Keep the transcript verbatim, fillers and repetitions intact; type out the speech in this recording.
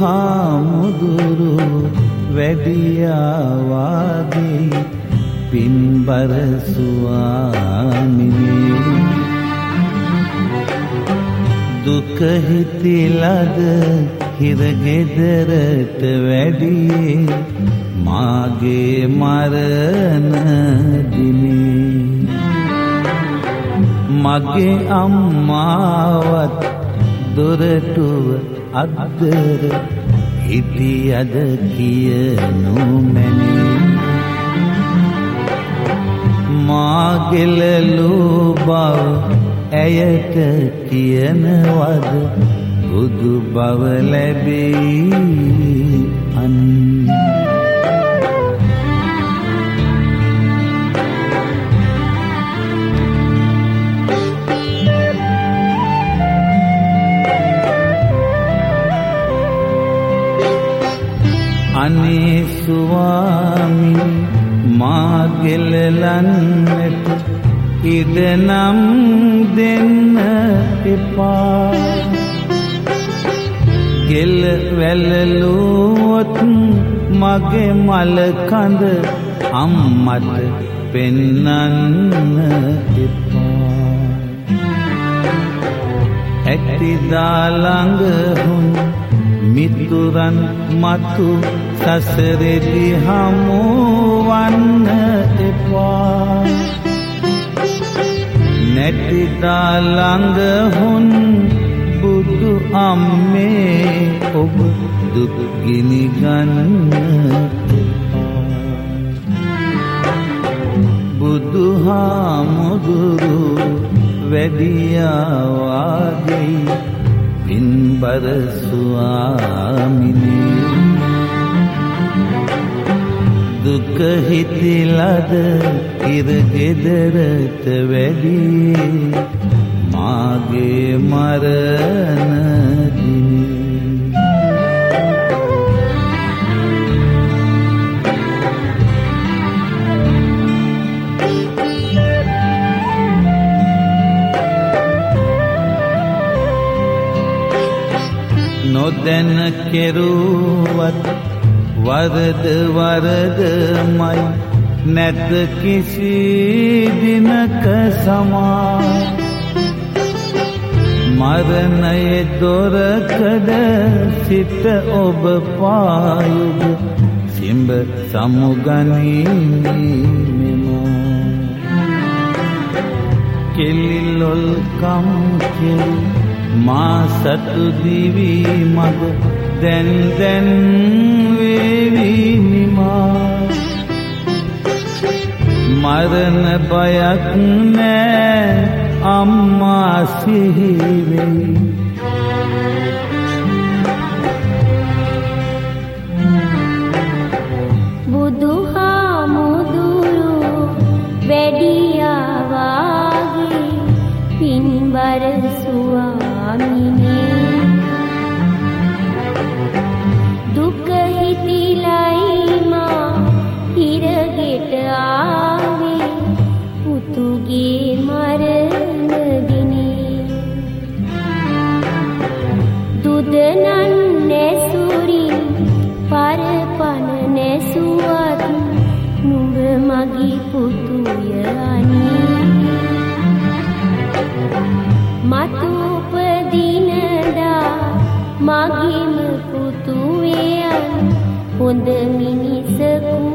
හාමුදුරු වැඩියාවාගේ පින්බර ස්වාමිනේ දුක හිතිලද හිරගෙදරට වැඩියේ මාගේ මරණ දිනේ මගේ අම්මාවත් දොරටුව අද්දර හිටියද කියනු මැනේ මාගෙලලු බව ඇයට කියනවද බුදු බව ලැබෙයි අනේ අනේ ස්වාමි මාගෙලලන්නට ඉදනම් දෙන්න එපා ගෙල වැළලුවොත් මගේ මල කඳ අම්මට පෙන්නන්න එපා ඇතිදා ළඟ හුන් මිතුරන් මතු සසරෙදි හමුවන්න එපා නැතිදා ළඟ හුන් බුදු අම්මේ ඔබ දුක් ගිනි ගන්න එපා බුදු හාමුදුරු වැඩියාවාගේ පින්බර ස්වාමිනේ දුක හිතිලද ඉරගෙදරට වැඩියේ මාගේ මරණ දිනේ නොදැන කෙරුවත් වරද වරදමයි නැත කිසි දිනක සමා මරණයේ දොරකඩ සිට ඔබ පායුද සිඹ සමුගනිමු කෙලිලොල් කම් කෙලි මා සතු දිවි මග දැන් දැන් වේවි නිමා මරණ බයක් නෑ අම්මා සිහි වෙයි බුදු හාමුදුරු වැඩියාවාගේ පින්බර ස්වාමිනේ දුක හිතිලයි මා හිරගෙට ආවේ පුතුගේ මරණ දිනේ දුදනන් නැසුරින් පරපන නැසුවත් නුඹ මගේ පුතුය අනේ මතු උපදිනදා මගේම පුතුවේ හොඳ මිනිසකු